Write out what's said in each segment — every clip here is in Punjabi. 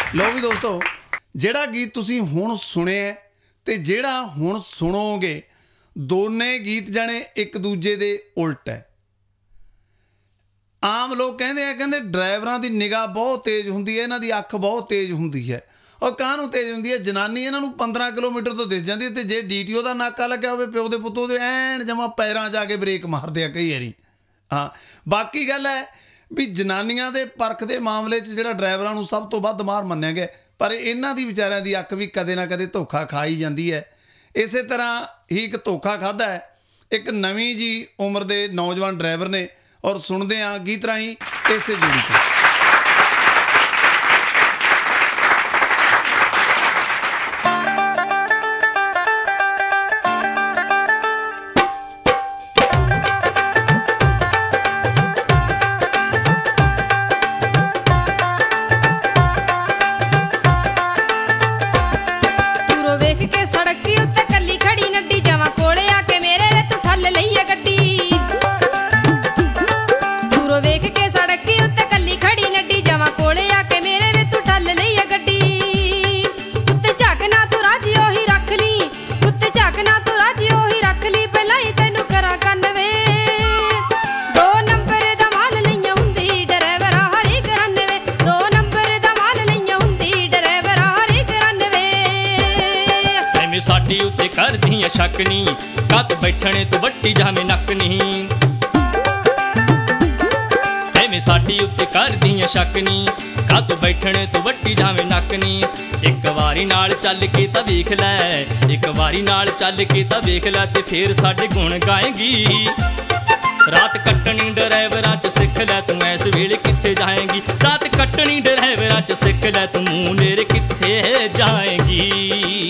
ਲਓ ਵੀ ਦੋਸਤੋ, ਜਿਹੜਾ ਗੀਤ ਤੁਸੀਂ ਹੁਣ ਸੁਣਿਆ ਤੇ ਜਿਹੜਾ ਹੁਣ ਸੁਣੋਗੇ, ਦੋਨੇ ਗੀਤ ਜਾਣੇ ਇੱਕ ਦੂਜੇ ਦੇ ਉਲਟ ਹੈ। ਆਮ ਲੋਕ ਕਹਿੰਦੇ ਆ, ਕਹਿੰਦੇ ਡਰਾਈਵਰਾਂ ਦੀ ਨਿਗਾਹ ਬਹੁਤ ਤੇਜ਼ ਹੁੰਦੀ ਹੈ, ਇਹਨਾਂ ਦੀ ਅੱਖ ਬਹੁਤ ਤੇਜ਼ ਹੁੰਦੀ ਹੈ। ਉਹ ਕਾਹਨੂੰ ਤੇਜ਼ ਹੁੰਦੀ ਹੈ? ਜਨਾਨੀ ਇਹਨਾਂ ਨੂੰ 15 ਕਿਲੋਮੀਟਰ ਤੋਂ ਦਿਸ ਜਾਂਦੀ ਹੈ, ਅਤੇ ਜੇ DTO ਦਾ ਨਾਕਾ ਲੱਗਿਆ ਹੋਵੇ ਪਿਓ ਦੇ ਪੁੱਤੋਂ ਦੇ ਐਨ ਜਮਾਂ ਪੈਰਾਂ 'ਚ ਆ ਕੇ ਬ੍ਰੇਕ ਮਾਰਦੇ ਆ ਕਈ ਵਾਰੀ। ਹਾਂ, ਬਾਕੀ ਗੱਲ ਹੈ ਵੀ ਜਨਾਨੀਆਂ ਦੇ ਪਰਖ ਦੇ ਮਾਮਲੇ 'ਚ ਜਿਹੜਾ ਡਰਾਈਵਰਾਂ ਨੂੰ ਸਭ ਤੋਂ ਵੱਧ ਮਾਰ ਮੰਨਿਆ ਗਿਆ, ਪਰ ਇਹਨਾਂ ਦੀ ਵਿਚਾਰਿਆਂ ਦੀ ਅੱਖ ਵੀ ਕਦੇ ਨਾ ਕਦੇ ਧੋਖਾ ਖਾ ਹੀ ਜਾਂਦੀ ਹੈ। ਇਸੇ ਤਰ੍ਹਾਂ ਹੀ ਇੱਕ ਧੋਖਾ ਖਾਧਾ ਹੈ ਇੱਕ ਨਵੀਂ ਜੀ ਉਮਰ ਦੇ ਨੌਜਵਾਨ ਡਰਾਈਵਰ ਨੇ, ਔਰ ਸੁਣਦੇ ਹਾਂ ਗੀਤ ਰਾਹੀਂ ਇਸੇ ਜੁੜੀ ਤੋਂ। ਸਾਡੀ ਉੱਤੇ ਕਰਦੀਆਂ ਸ਼ੱਕ ਨੀ, ਕੱਤ ਬੈਠਣੇ ਤੂੰ ਵੱਟੀ ਜਾਵੇਂ ਨੱਕ ਨੀ। ਐਵੇਂ ਸਾਡੀ ਉੱਤੇ ਕਰਦੀਆਂ ਸ਼ੱਕ ਨੀ, ਕੱਤ ਬੈਠਣੇ ਤੂੰ ਵੱਟੀ ਜਾਵੇਂ ਨੱਕ ਨੀ। ਇੱਕ ਵਾਰੀ ਨਾਲ ਚੱਲ ਕੇ ਤਾਂ ਵੇਖ ਲੈ, ਇੱਕ ਵਾਰੀ ਨਾਲ ਚੱਲ ਕੇ ਤਾਂ ਵੇਖ ਲੈ, ਤੇ ਫੇਰ ਸਾਡੇ ਗੁਣ ਗਾਏਂਗੀ। ਰਾਤ ਕੱਟਣੀ ਡਰਾਈਵਰਾਂ 'ਚ ਸਿੱਖ ਲੈ, ਤੂੰ ਇਸ ਵੇਲੇ ਕਿੱਥੇ ਜਾਏਂਗੀ। ਰਾਤ ਕੱਟਣੀ ਡਰਾਈਵਰਾਂ 'ਚ ਸਿੱਖ ਲੈ, ਤੂੰ ਮੂੰਹ ਨੇੜੇ ਕਿੱਥੇ ਜਾਏਂਗੀ।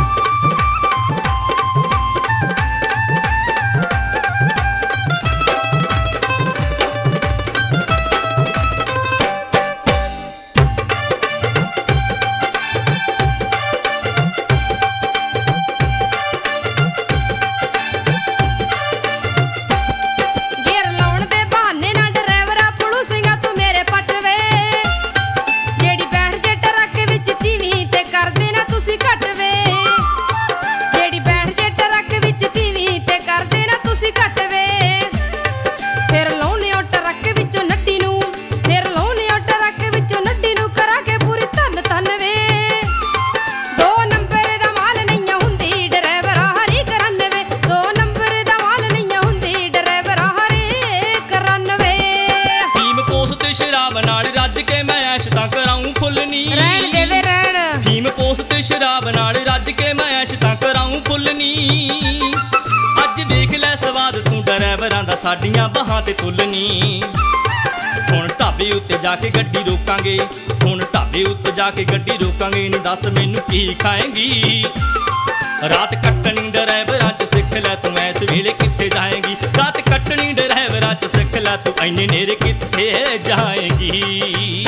ਸ਼ਰਾਬ ਨਾਲ ਰੱਜ ਕੇ ਮੈਂ ਐਸ਼ ਤਾਂ ਕਰਾਊਂ ਫੁੱਲ ਨੀ। ਅੱਜ ਵੇਖ ਲੈ ਸਵਾਦ ਤੂੰ ਡਰਾਈਵਰਾਂ ਦਾ ਸਾਡੀਆਂ ਬਾਹਾਂ ਤੇ ਤੁੱਲ ਨੀ। ਹੁਣ ਢਾਬੇ ਉੱਤੇ ਜਾ ਕੇ ਗੱਡੀ ਰੋਕਾਂਗੇ, ਹੁਣ ਢਾਬੇ ਉੱਤੇ ਜਾ ਕੇ ਗੱਡੀ ਰੋਕਾਂਗੇ, ਨੀ ਦੱਸ ਮੈਨੂੰ ਕੀ ਖਾਏਂਗੀ। ਰਾਤ ਕੱਟਣੀ ਡਰਾਈਵਰਾਂ 'ਚ ਸਿੱਖ ਲੈ, ਤੂੰ ਇਸ ਵੇਲੇ ਕਿੱਥੇ ਜਾਏਂਗੀ। ਰਾਤ ਕੱਟਣੀ ਡਰਾਈਵਰਾਂ 'ਚ ਸਿੱਖ ਲੈ, ਤੂੰ ਇੰਨੇ ਨੇੜੇ ਕਿੱਥੇ ਜਾਏਂਗੀ।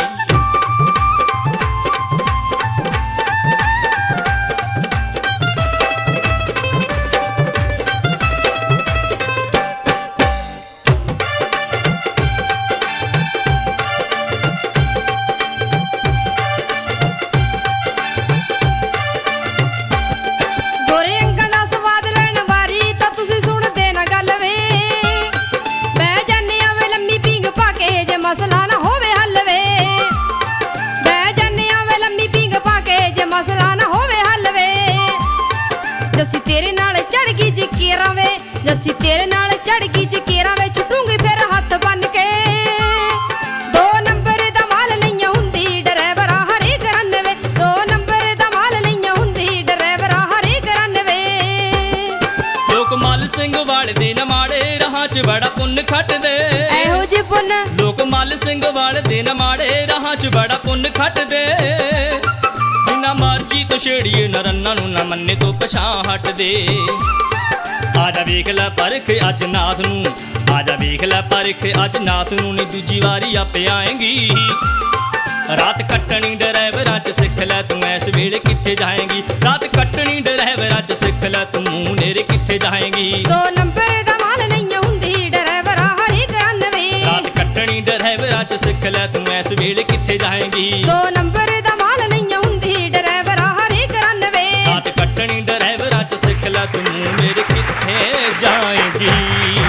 ਮਸਲਾ ਨਾ ਹੋਵੇ ਹੱਲ ਵੇ, ਬਹਿ ਜਾਂਦੇ ਆ ਵੇ ਲੰਮੀ ਪੀਂਘ ਪਾ ਕੇ, ਜੇ ਮਸਲਾ ਨਾ ਹੋਵੇ ਹੱਲ ਵੇ। ਜੱਸੀ ਤੇਰੇ ਨਾਲ ਚੜ ਗਈ ਜੇ ਕੇਰਾਂ ਵੇ, ਜੱਸੀ ਤੇਰੇ ਨਾਲ ਚੜ ਗਈ ਜੇ ਕੇਰਾਂ ਵੇ, ਛੁੱਟੂਗੀ ਫਿਰ ਹੱਥ ਬੰਨ ਕੇ। 2 ਨੰਬਰ ਦਾ ਮਾਲ ਨਹੀਂ ਹੁੰਦੀ ਡਰਾਈਵਰਾ ਹਰੇ ਕਰਨ ਵੇ, 2 ਨੰਬਰ ਦਾ ਮਾਲ ਨਹੀਂ ਹੁੰਦੀ ਡਰਾਈਵਰਾ ਹਰੇ ਕਰਨ ਵੇ। ਲੋਕ ਮੱਲ ਸਿੰਘ ਵਾਲਦੇ ਨਾ ਮਾੜੇ ਰਾਹਾਂ 'ਚ ਬੜਾ ਪੁੰਨ ਖੱਟਦੇ, ਇਹੋ ਜਿਹੇ ਪੁੰਨ ਲੋਕ ਮੱਲ ਸਿੰਘ ਵਾਲਦੇ ਨਾ ਮਾੜੇ ਰਾਹਾਂ 'ਚ ਬੜਾ ਪੁੰਨ ਖੱਟਦੇ। ਜਿੰਨਾ ਮਰਜੀ ਤੋਂ ਛੇੜੀਏ ਨਾ ਰੰਨਾਂ ਨੂੰ, ਨਾ ਮੰਨੇ ਤੋਂ ਪਛਾਂ ਹਟਦੇ। ਆਜਾ ਵੇਖ ਲੈ ਪਰਖ ਅੱਜ ਨਾਥ ਨੂੰ, ਆਜਾ ਵੇਖ ਲੈ ਪਰਖ ਅੱਜ ਨਾਥ ਨੂੰ, ਨੀ ਦੂਜੀ ਵਾਰੀ ਆਪੇ ਆਏਂਗੀ। ਰਾਤ ਕੱਟਣੀ ਡਰਾਈਵਰਾਂ 'ਚ ਸਿੱਖ ਲੈ, ਤੂੰ ਇਸ ਵੇਲੇ ਕਿੱਥੇ ਜਾਏਂਗੀ। ਰਾਤ ਕੱਟਣੀ ਡਰਾਈਵਰਾਂ 'ਚ ਸਿੱਖ ਲੈ, ਤੂੰ ਮੂੰਹ ਨੇੜੇ ਕਿੱਥੇ ਜਾਏਂਗੀ। 2 ਨੰਬਰ ਦਾ ਮਾਲ ਨਹੀਂ ਹੁੰਦੀ ਡਰਾਈਵਰਾ ਹਰੇ ਕਰਨ ਵੇ, ਰਾਤ ਕੱਟਣੀ ਡਰਾਈਵਰਾਂ 'ਚ ਸਿੱਖ ਲੈ, ਤੂੰ ਇਸ ਵੇਲੇ ਕਿੱਥੇ ਜਾਏਂਗੀ। 2 ਨੰਬਰ ਦਾ ਮਾਲ ਨਹੀਂ ਮੇਰੀ